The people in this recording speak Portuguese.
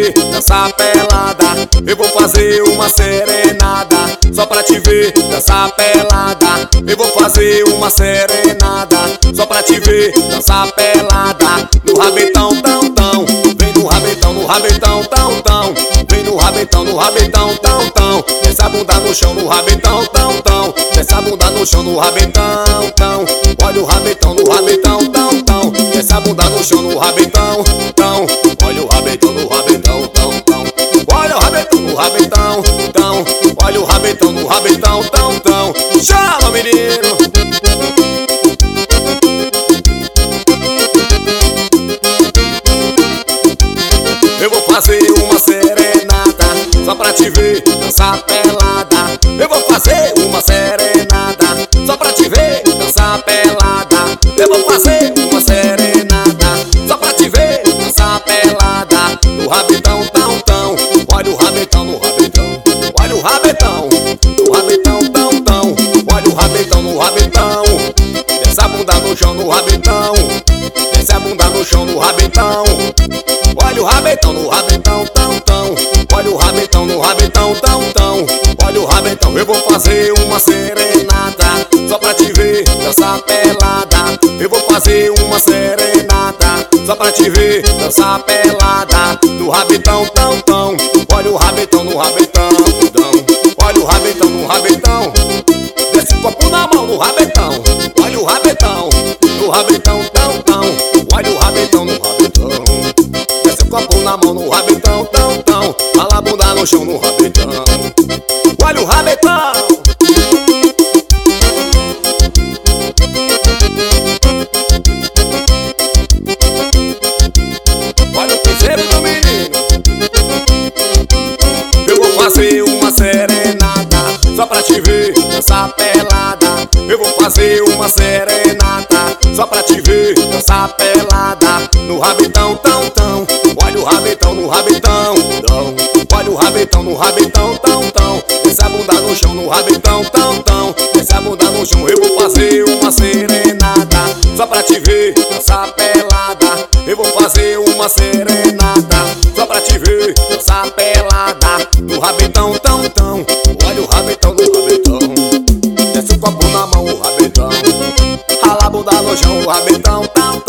ver dançar pelada. Eu vou fazer uma serenada só pra te ver dançar pelada. Eu vou fazer uma serenada só pra te ver dançar pelada. No rabetão, tão, tão. Vem no rabetão, no rabetão, tão, tão. Vem no rabetão, no rabetão, tão, tão. Desce a bunda no chão, no rabetão, tão, tão. Desce a bunda no chão, no rabetão, tão. Olha o rabetão, no rabetão, tão, tão. Desce a bunda no chão, no rabetão, tão. Olha o rabetão, no rabetão, tão, tão. Olha o rabetão, no rabetão, tão. Olha o rabetão, no rabetão, tão, tão. Chama, menino! Eu vou fazer uma serenada só pra te ver dançar pelada. Eu vou fazer uma serenada só pra te ver dançar pelada. Eu vou fazer uma serenada só pra te ver dançar pelada. No rabetão, tão, tão. Olha o rabetão, no rabetão. Olha o rabetão, no rabetão, tão, tão. Olha o rabetão, no rabetão. Desce a bunda no chão, no rabetão. Desce a bunda no chão, no rabetão. Olha o rabetão, no rabetão, tão, tão. Olha o rabetão, no rabetão, tão, tão. Olha o rabetão. Eu vou fazer uma serenada só pra te ver dançar pelada. Eu vou fazer uma serenada só pra te ver dançar pelada. No rabetão, tão, tão. Olha o rabetão, no rabetão, tão. Olha o rabetão, no rabetão. Desce o copo na mão, no rabetão. Olha o rabetão, no rabetão, tão, tão. Olha o rabetão, no rabetão. Copo na mão, no rabetão, tão, tão. Rala a bunda no chão, no rabetão. Olha o rabetão. Olha o piseiro do menino. Eu vou fazer uma serenada só pra te ver dançar pelada. Eu vou fazer uma serenada só pra te ver dançar pelada. No rabetão, tão, tão. Olha o rabetão, no rabetão, tão. Olha o rabetão, no rabetão, tão, tão. Desce a bunda no chão, no rabetão, tão, tão. Desce a bunda no chão. Eu vou fazer uma serenada só pra te ver dançar pelada. Eu vou fazer uma serenada só pra te ver dançar pelada. No rabetão, tão, tão. Olha o rabetão, no rabetão. Desce o copo na mão, o rabetão. Rala a bunda no chão, o rabetão, tão.